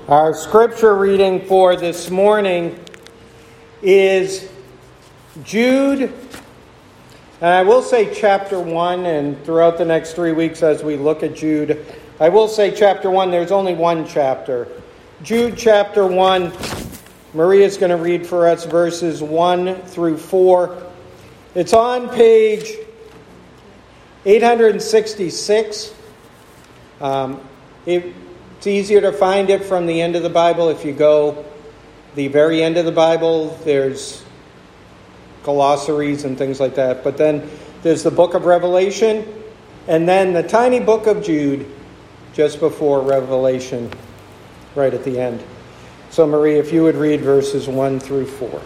Our scripture reading for this morning is Jude, and I will say chapter 1, and throughout the next 3 weeks as we look at Jude, I will say chapter 1, there's only one chapter. Jude chapter 1, Maria's going to read for us verses 1 through 4. It's on page 866. It's easier to find it from the end of the Bible. If you go the very end of the Bible, there's glossaries and things like that. But then there's the book of Revelation, and then the tiny book of Jude just before Revelation, right at the end. So Marie, if you would read verses 1 through 4.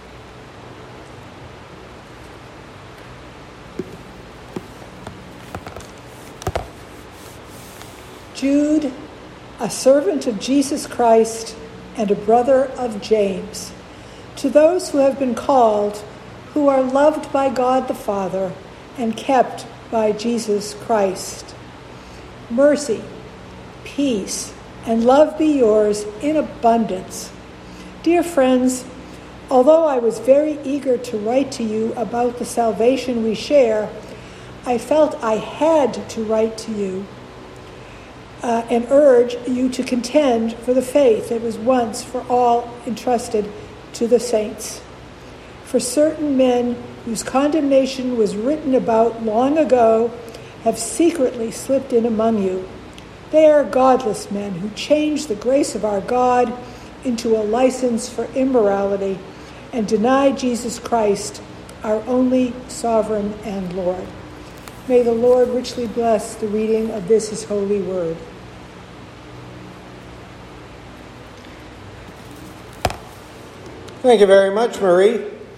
Jude, a servant of Jesus Christ and a brother of James, to those who have been called, who are loved by God the Father and kept by Jesus Christ. Mercy, peace, and love be yours in abundance. Dear friends, although I was very eager to write to you about the salvation we share, I felt I had to write to you and urge you to contend for the faith that was once for all entrusted to the saints. For certain men whose condemnation was written about long ago have secretly slipped in among you. They are godless men who change the grace of our God into a license for immorality and deny Jesus Christ, our only sovereign and Lord. May the Lord richly bless the reading of this his holy word. Thank you very much, Marie.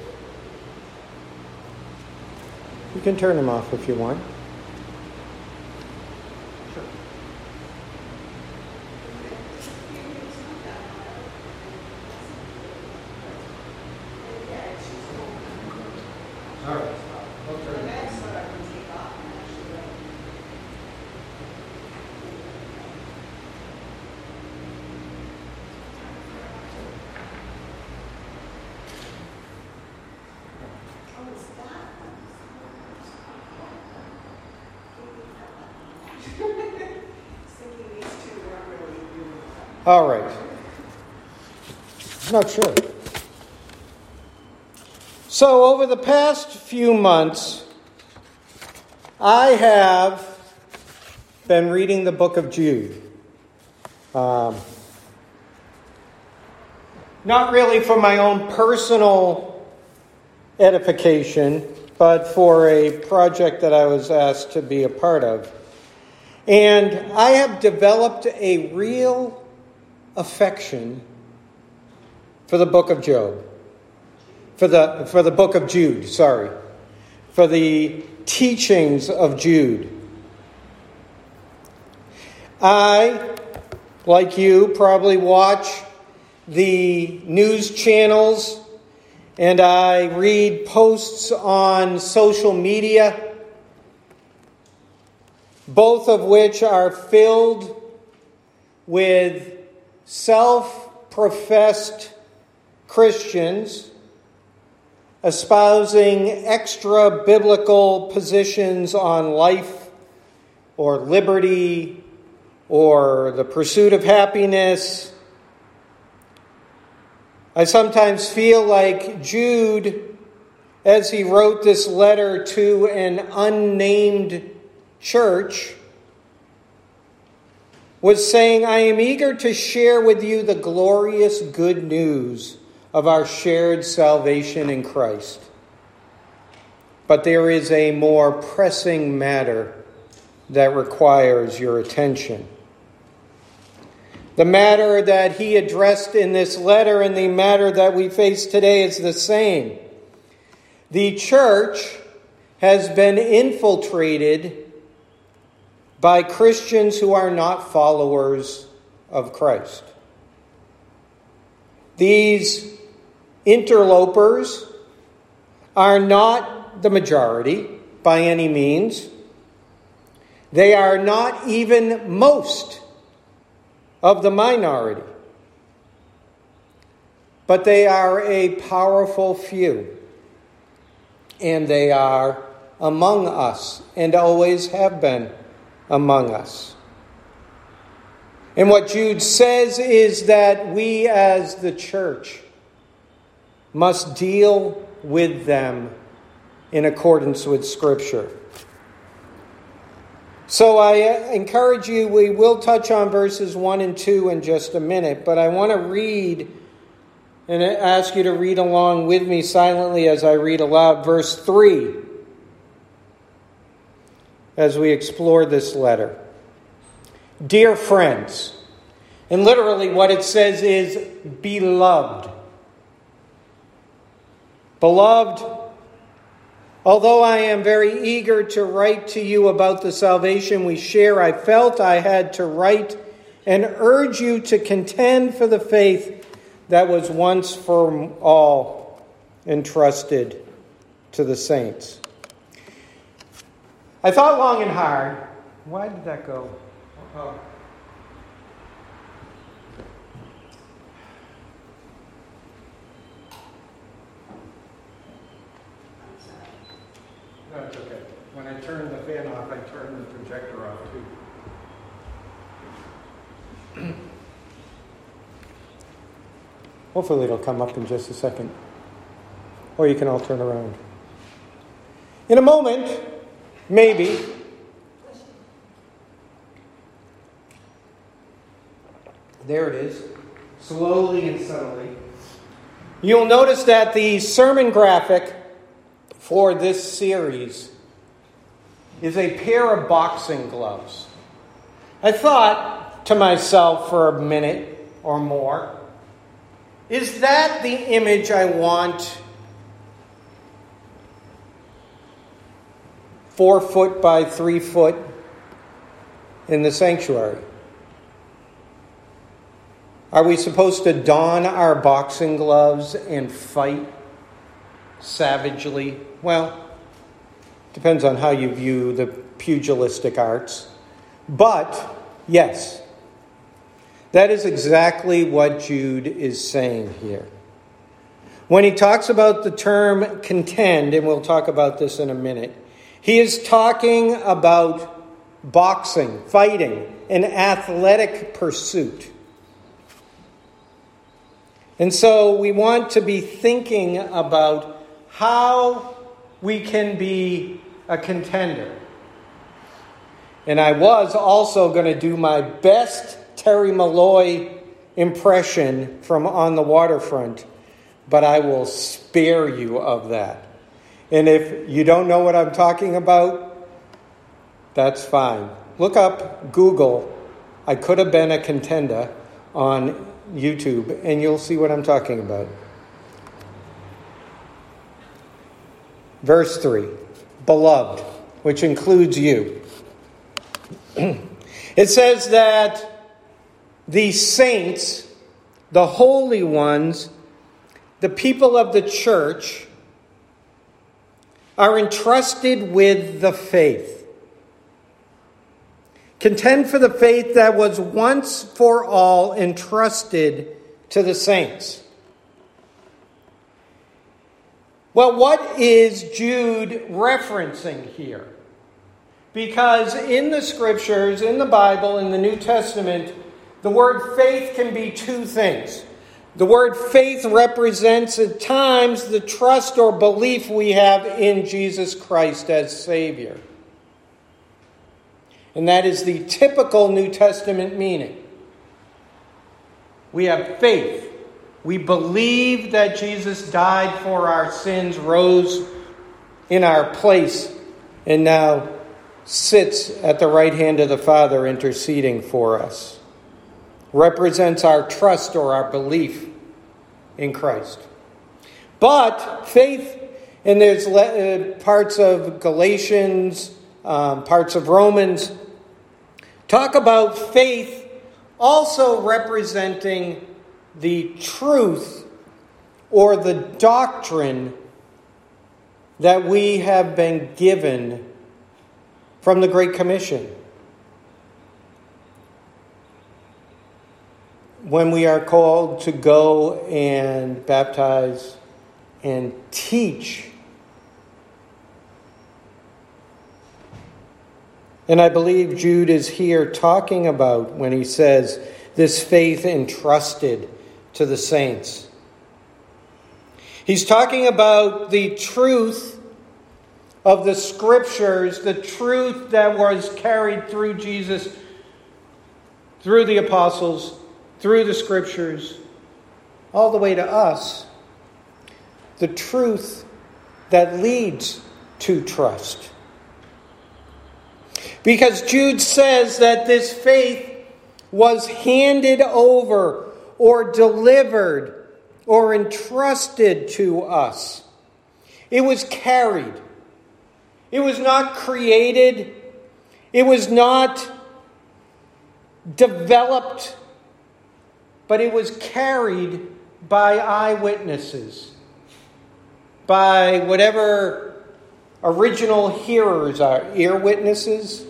You can turn them off if you want. Sure. All right. All right. I'm not sure. So over the past few months, I have been reading the book of Jude. Not really for my own personal edification, but for a project that I was asked to be a part of. And I have developed a real affection for the book of Job. For the book of Jude, for the teachings of Jude. I, like you, probably watch the news channels and I read posts on social media, both of which are filled with self-professed Christians espousing extra biblical positions on life or liberty or the pursuit of happiness. I sometimes feel like Jude, as he wrote this letter to an unnamed church, was saying, I am eager to share with you the glorious good news of our shared salvation in Christ. But there is a more pressing matter that requires your attention. The matter that he addressed in this letter and the matter that we face today is the same. The church has been infiltrated by Christians who are not followers of Christ. These interlopers are not the majority by any means. They are not even most of the minority. but they are a powerful few. And they are among us and always have been among us. And what Jude says is that we as the church must deal with them in accordance with Scripture. So I encourage you, we will touch on verses 1 and 2 in just a minute, but I want to read and ask you to read along with me silently as I read aloud verse 3 as we explore this letter. Dear friends, and literally what it says is beloved. Beloved, although I am very eager to write to you about the salvation we share, I felt I had to write and urge you to contend for the faith that was once for all entrusted to the saints. I thought long and hard. Why did that go? Oh. That's okay. When I turn the fan off, I turn the projector off too. Hopefully it'll come up in just a second. Or you can all turn around. In a moment, maybe. There it is. Slowly and subtly. You'll notice that the sermon graphic for this series is a pair of boxing gloves. I thought to myself for a minute or more, is that the image I want 4 foot by 3 foot in the sanctuary? Are we supposed to don our boxing gloves and fight savagely? Well, depends on how you view the pugilistic arts. But, yes, that is exactly what Jude is saying here. When he talks about the term contend, and we'll talk about this in a minute, he is talking about boxing, fighting, an athletic pursuit. And so we want to be thinking about how we can be a contender. And I was also going to do my best Terry Malloy impression from On the Waterfront, but I will spare you of that. And if you don't know what I'm talking about, that's fine. Look up, Google, I could have been a contender on YouTube, and you'll see what I'm talking about. Verse 3, beloved, which includes you. It says that the saints, the holy ones, the people of the church, are entrusted with the faith. Contend for the faith that was once for all entrusted to the saints. Well, what is Jude referencing here? Because in the Scriptures, in the Bible, in the New Testament, the word faith can be two things. The word faith represents at times the trust or belief we have in Jesus Christ as Savior. And that is the typical New Testament meaning. We have faith. We believe that Jesus died for our sins, rose in our place, and now sits at the right hand of the Father interceding for us. Represents our trust or our belief in Christ. But faith, and there's parts of Galatians, parts of Romans, talk about faith also representing the truth or the doctrine that we have been given from the Great Commission. when we are called to go and baptize and teach. And I believe Jude is here talking about when he says this faith entrusted to the saints. He's talking about the truth of the Scriptures, the truth that was carried through Jesus, through the apostles, through the Scriptures, all the way to us. The truth that leads to trust. Because Jude says that this faith was handed over or delivered or entrusted to us. It was carried. It was not created. It was not developed. But it was carried by eyewitnesses. By whatever original hearers are, ear witnesses.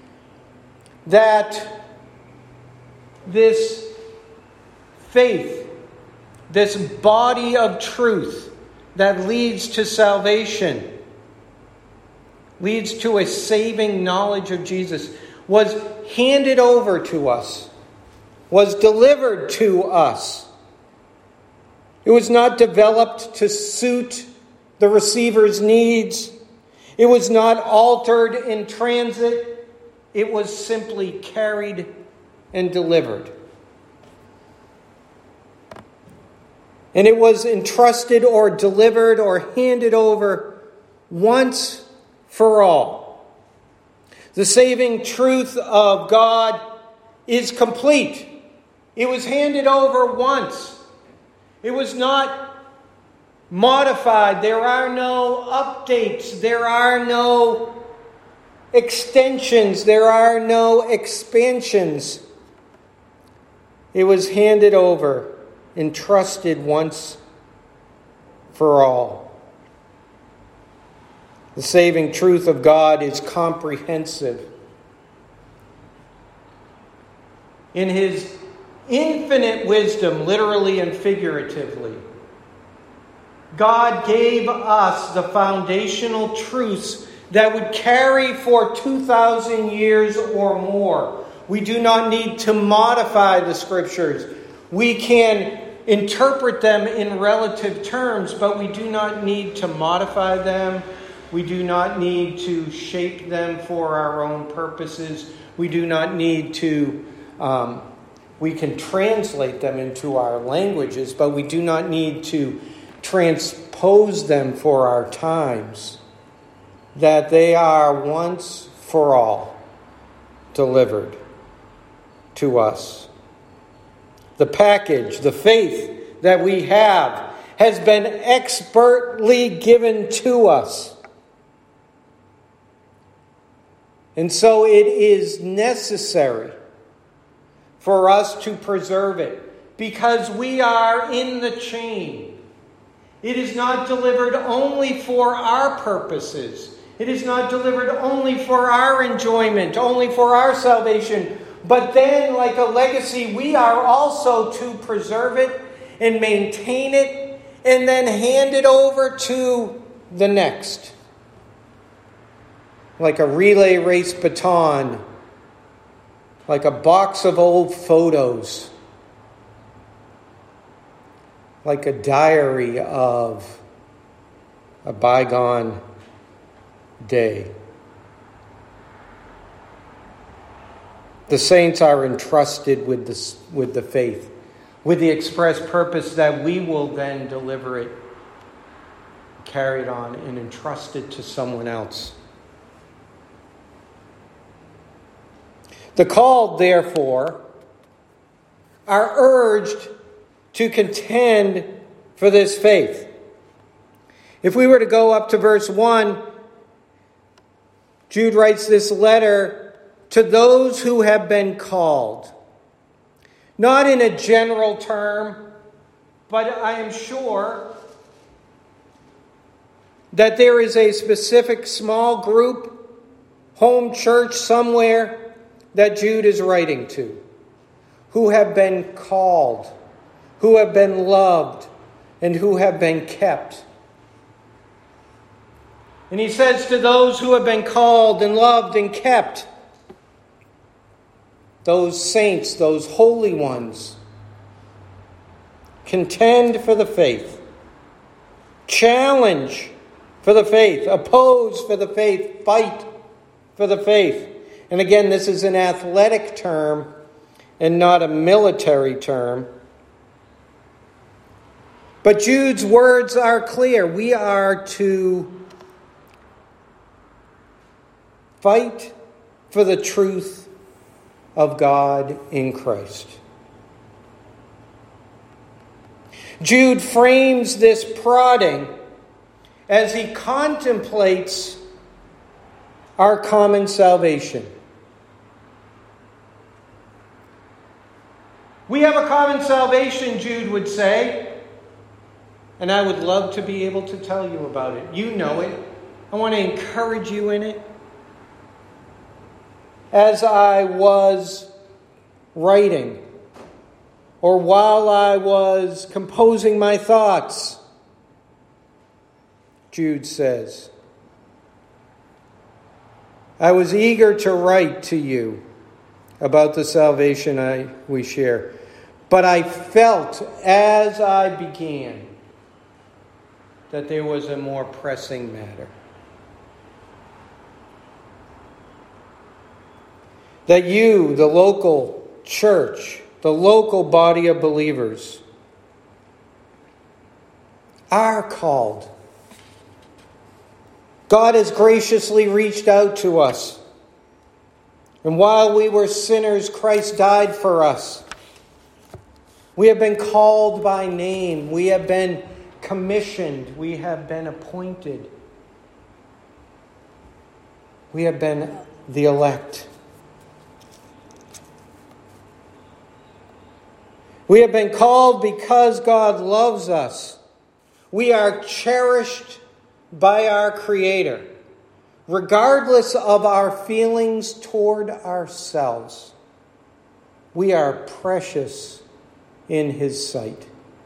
That this faith, this body of truth that leads to salvation, leads to a saving knowledge of Jesus, was handed over to us, was delivered to us. It was not developed to suit the receiver's needs. It was not altered in transit. It was simply carried and delivered. And it was entrusted or delivered or handed over once for all. The saving truth of God is complete. It was handed over once. It was not modified. There are no updates. There are no extensions. There are no expansions. It was handed over, entrusted once for all. The saving truth of God is comprehensive. In His infinite wisdom, literally and figuratively, God gave us the foundational truths that would carry for 2,000 years or more. We do not need to modify the Scriptures. We can interpret them in relative terms, but we do not need to modify them. We do not need to shape them for our own purposes. We do not need to... we can translate them into our languages, but we do not need to transpose them for our times. That they are once for all delivered to us. The package, the faith that we have, has been expertly given to us. And so it is necessary for us to preserve it, because we are in the chain. It is not delivered only for our purposes. It is not delivered only for our enjoyment, only for our salvation. But then, like a legacy, we are also to preserve it and maintain it and then hand it over to the next. Like a relay race baton, like a box of old photos, like a diary of a bygone day. The saints are entrusted with the faith, with the express purpose that we will then deliver it, carry it on, and entrust it to someone else. The called, therefore, are urged to contend for this faith. If we were to go up to verse 1, Jude writes this letter to those who have been called. Not in a general term, but I am sure that there is a specific small group, home church somewhere, that Jude is writing to. who have been called, who have been loved, and who have been kept. And he says to those who have been called and loved and kept, those saints, those holy ones, contend for the faith, challenge for the faith, oppose for the faith, fight for the faith. And again, this is an athletic term and not a military term. But Jude's words are clear. We are to fight for the truth of God in Christ. Jude frames this prodding as he contemplates our common salvation. We have a common salvation, Jude would say, and I would love to be able to tell you about it. You know it. I want to encourage you in it. As I was writing, or while I was composing my thoughts, Jude says, I was eager to write to you about the salvation we share, but I felt as I began that there was a more pressing matter. That you, the local church, the local body of believers, are called. God has graciously reached out to us. And while we were sinners, Christ died for us. We have been called by name. We have been commissioned. We have been appointed. We have been the elect. We have been called because God loves us. We are cherished by our Creator, regardless of our feelings toward ourselves. We are precious in His sight.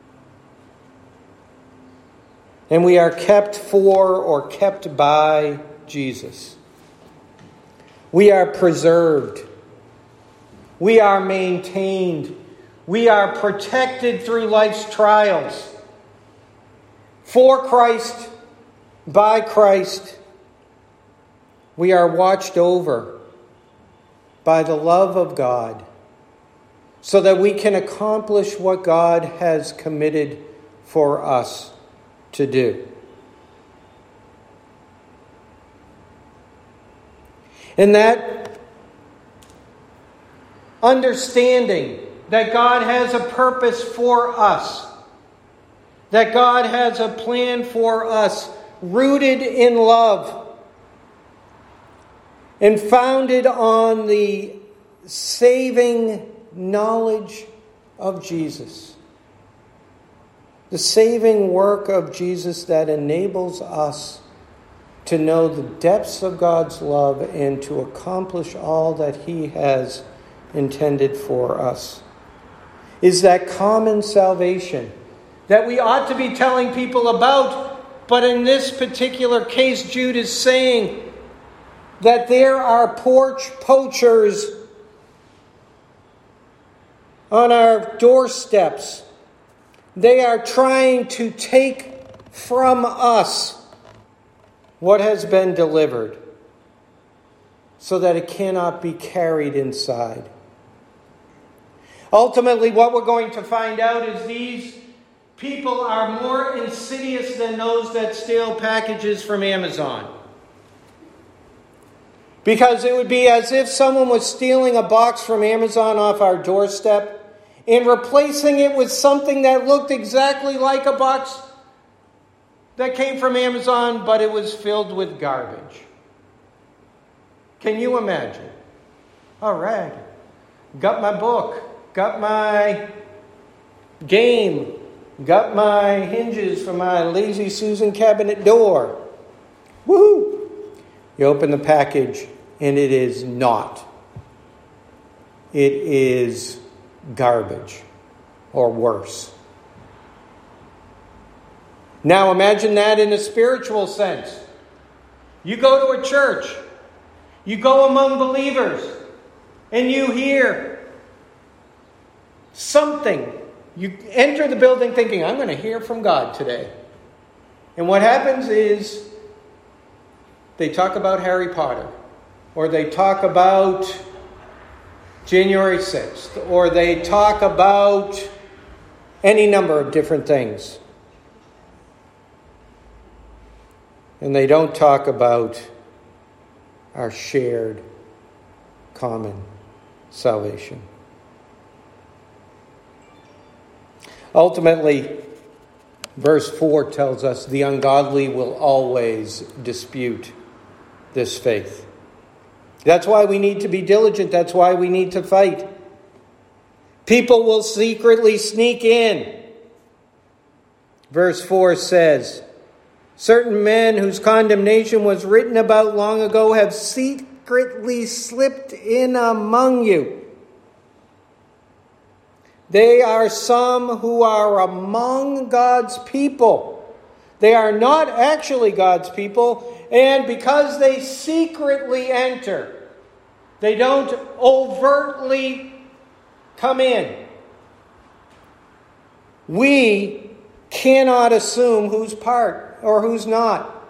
And we are kept for or kept by Jesus. We are preserved. We are maintained. We are protected through life's trials. For Christ, by Christ, we are watched over by the love of God so that we can accomplish what God has committed for us to do. And that understanding that God has a purpose for us, that God has a plan for us, rooted in love and founded on the saving knowledge of Jesus. The saving work of Jesus that enables us to know the depths of God's love and to accomplish all that He has intended for us. Is that common salvation that we ought to be telling people about. But in this particular case, Jude is saying that there are porch poachers on our doorsteps. They are trying to take from us what has been delivered so that it cannot be carried inside. Ultimately, what we're going to find out is these people are more insidious than those that steal packages from Amazon. Because it would be as if someone was stealing a box from Amazon off our doorstep and replacing it with something that looked exactly like a box that came from Amazon, but it was filled with garbage. Can you imagine? All right, got my book, got my game, got my hinges for my Lazy Susan cabinet door. Woohoo! You open the package and it is not. It is garbage or worse. Now imagine that in a spiritual sense. You go to a church, you go among believers, and you hear something. You enter the building thinking, I'm going to hear from God today. And what happens is they talk about Harry Potter, or they talk about January 6th, or they talk about any number of different things. And they don't talk about our shared common salvation. Ultimately, verse 4 tells us the ungodly will always dispute this faith. That's why we need to be diligent. That's why we need to fight. People will secretly sneak in. Verse 4 says, certain men whose condemnation was written about long ago have secretly slipped in among you. They are some who are among God's people. They are not actually God's people, and because they secretly enter, they don't overtly come in. We cannot assume who's part or who's not.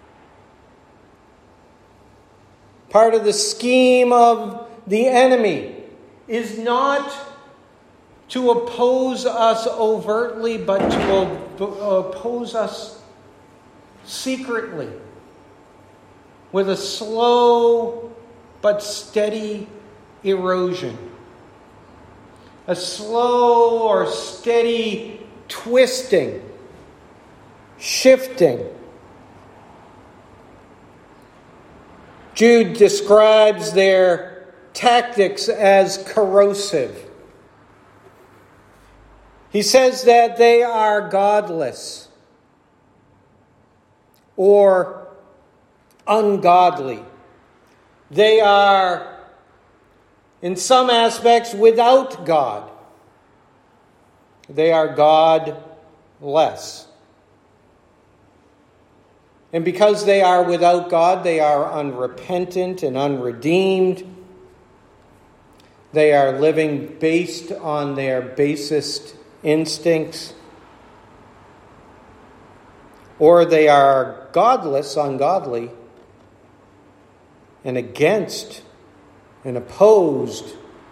Part of the scheme of the enemy is not to oppose us overtly, but to oppose us secretly, with a slow but steady erosion. A slow or steady twisting, shifting. Jude describes their tactics as corrosive. He says that they are godless or ungodly. They are, in some aspects, without God. They are godless. And because they are without God, they are unrepentant and unredeemed. They are living based on their basest instincts, or they are godless, ungodly, and against and opposed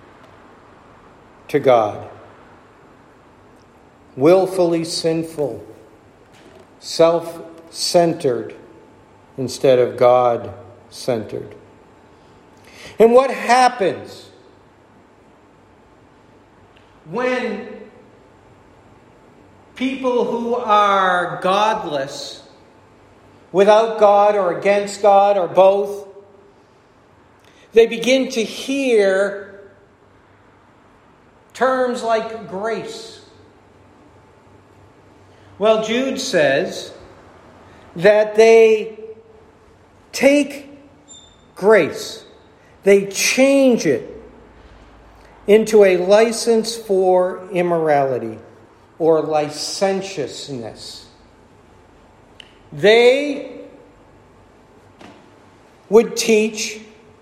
to God. Willfully sinful, self-centered instead of God-centered. And what happens when people who are godless, without God or against God or both, they begin to hear terms like grace? Well, Jude says that they take grace, they change it into a license for immorality or licentiousness. They would teach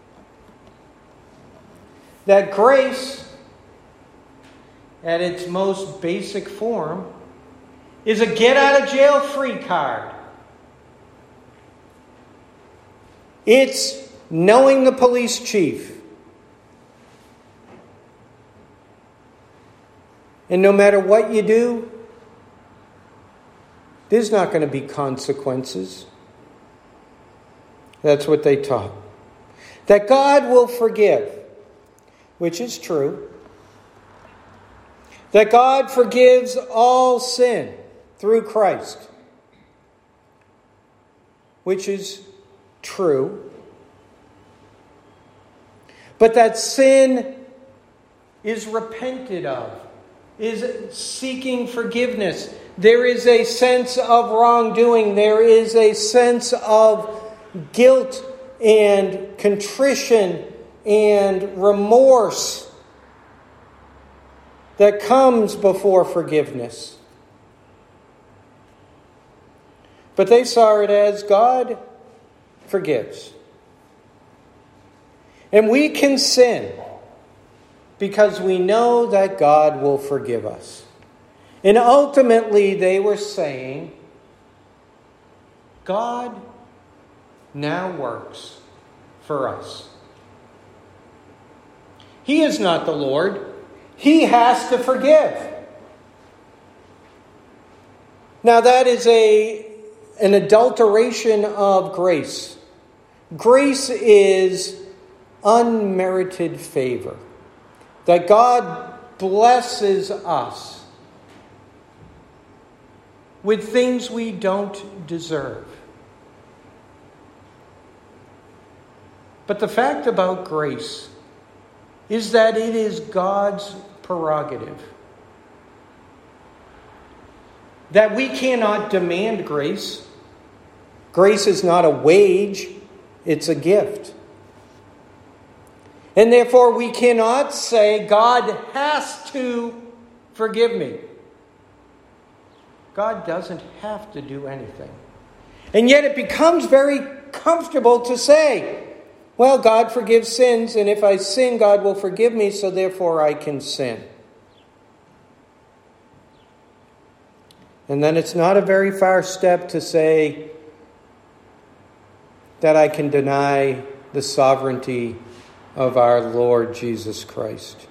that grace, at its most basic form, is a get-out-of-jail-free card. It's knowing the police chief. And no matter what you do, there's not going to be consequences. That's what they taught. That God will forgive, which is true. That God forgives all sin through Christ, which is true. But that sin is repented of, is seeking forgiveness. There is a sense of wrongdoing. There is a sense of guilt and contrition and remorse. that comes before forgiveness. But they saw it as God forgives. And we can sin because we know that God will forgive us. And ultimately, they were saying, God now works for us. He is not the Lord. He has to forgive. Now that is an adulteration of grace. Grace is unmerited favor. That God blesses us with things we don't deserve. But the fact about grace is that it is God's prerogative. That we cannot demand grace. Grace is not a wage, it's a gift. And therefore we cannot say, God has to forgive me. God doesn't have to do anything. And yet it becomes very comfortable to say, well, God forgives sins, and if I sin, God will forgive me, so therefore I can sin. And then it's not a very far step to say that I can deny the sovereignty of our Lord Jesus Christ.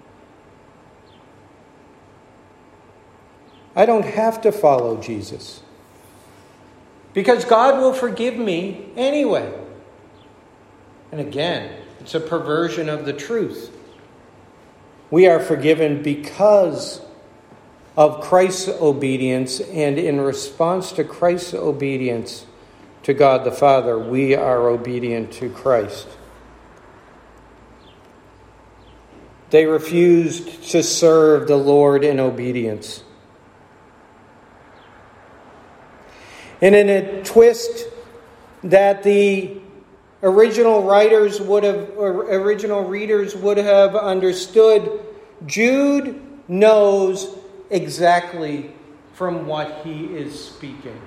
I don't have to follow Jesus because God will forgive me anyway. And again, it's a perversion of the truth. We are forgiven because of Christ's obedience, and in response to Christ's obedience to God the Father, we are obedient to Christ. They refused to serve the Lord in obedience. And in a twist that the original readers would have understood, Jude knows exactly from what he is speaking.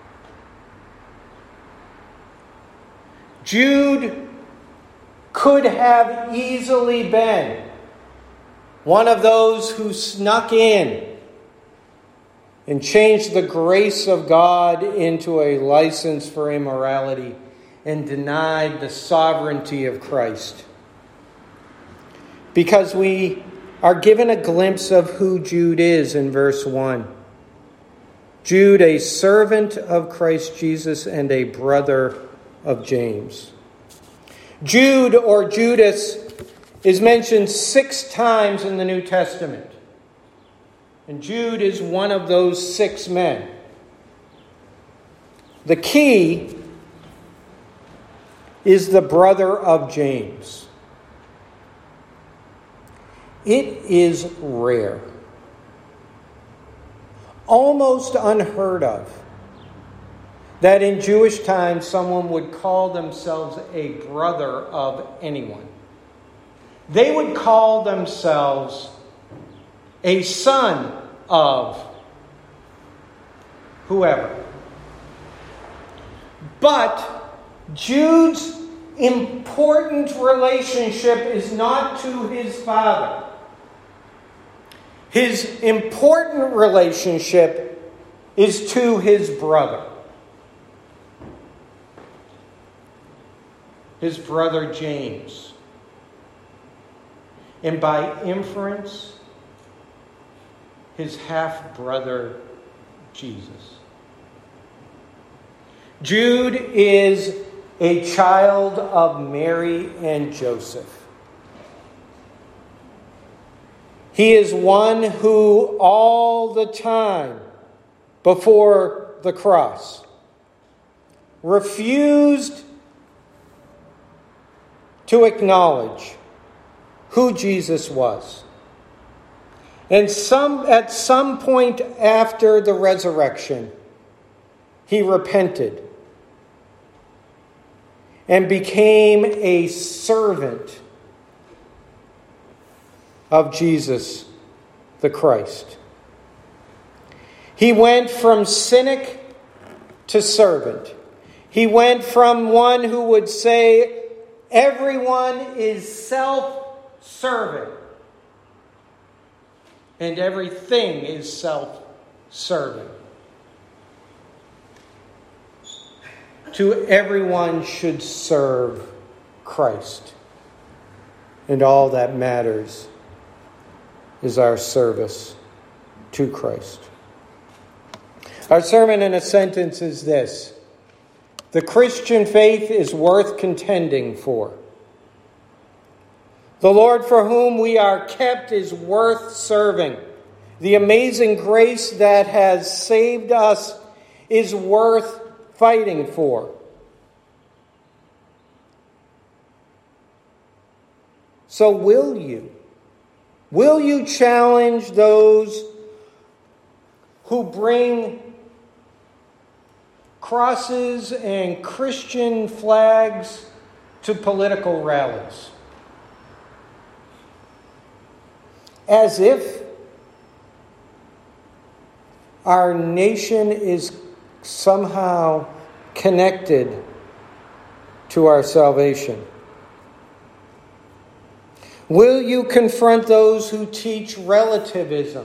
Jude could have easily been one of those who snuck in and changed the grace of God into a license for immorality and denied the sovereignty of Christ. Because we are given a glimpse of who Jude is in verse 1. Jude, a servant of Christ Jesus and a brother of James. Jude or Judas is mentioned 6 times in the New Testament. And Jude is one of those 6 men. The key is the brother of James. It is rare, almost unheard of, that in Jewish times someone would call themselves a brother of anyone. They would call themselves a son of whoever. But Jude's important relationship is not to his father. His important relationship is to his brother. His brother James. And by inference, his half-brother Jesus. Jude is a child of Mary and Joseph. He is one who all the time before the cross refused to acknowledge who Jesus was. And at some point after the resurrection, he repented and became a servant of Jesus the Christ. He went from cynic to servant. He went from one who would say, everyone is self-serving, and everything is self-serving, to everyone should serve Christ. And all that matters is our service to Christ. Our sermon in a sentence is this: the Christian faith is worth contending for. The Lord for whom we are kept is worth serving. The amazing grace that has saved us is worth fighting for. So will you? Will you challenge those who bring crosses and Christian flags to political rallies, as if our nation is somehow connected to our salvation? Will you confront those who teach relativism?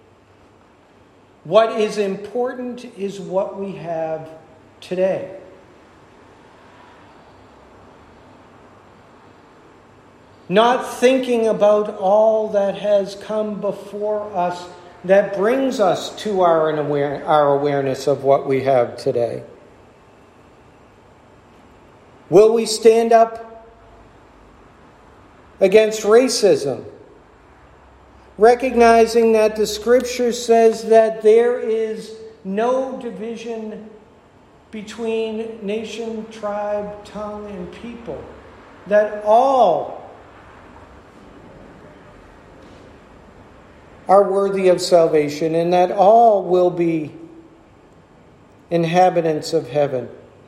What is important is what we have today. Not thinking about all that has come before us that brings us to our awareness of what we have today. Will we stand up against racism, recognizing that the Scripture says that there is no division between nation, tribe, tongue, and people, that all are worthy of salvation, and that all will be inhabitants of heaven?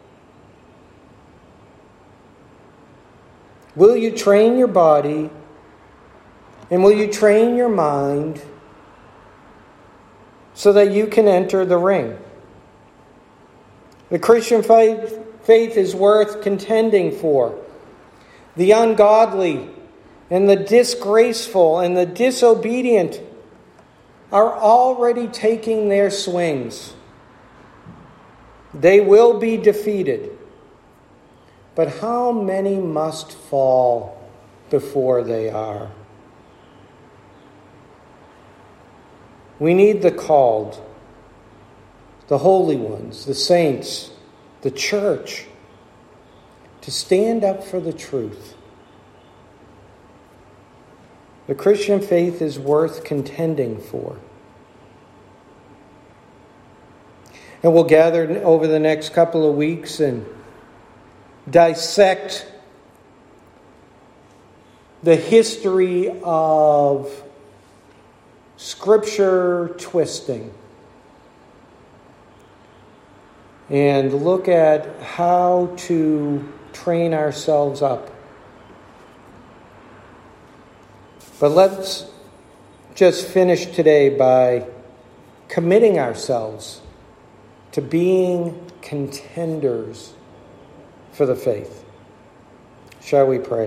Will you train your body, and will you train your mind so that you can enter the ring? The Christian faith is worth contending for. The ungodly and the disgraceful and the disobedient are already taking their swings. They will be defeated. But how many must fall before they are? We need the called, the holy ones, the saints, the church, to stand up for the truth. The Christian faith is worth contending for. And we'll gather over the next couple of weeks and dissect the history of Scripture twisting and look at how to train ourselves up. But let's just finish today by committing ourselves to being contenders for the faith. Shall we pray?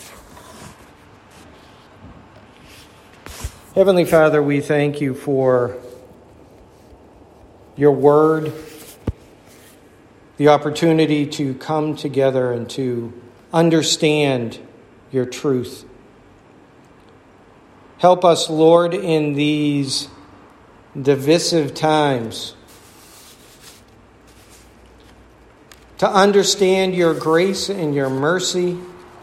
Heavenly Father, we thank you for your word, the opportunity to come together and to understand your truth. Help us, Lord, in these divisive times to understand your grace and your mercy,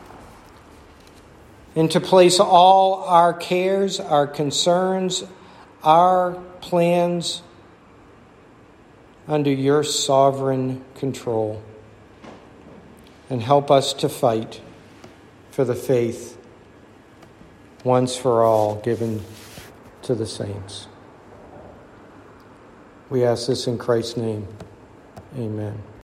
and to place all our cares, our concerns, our plans under your sovereign control. And help us to fight for the faith once for all given to the saints. We ask this in Christ's name. Amen.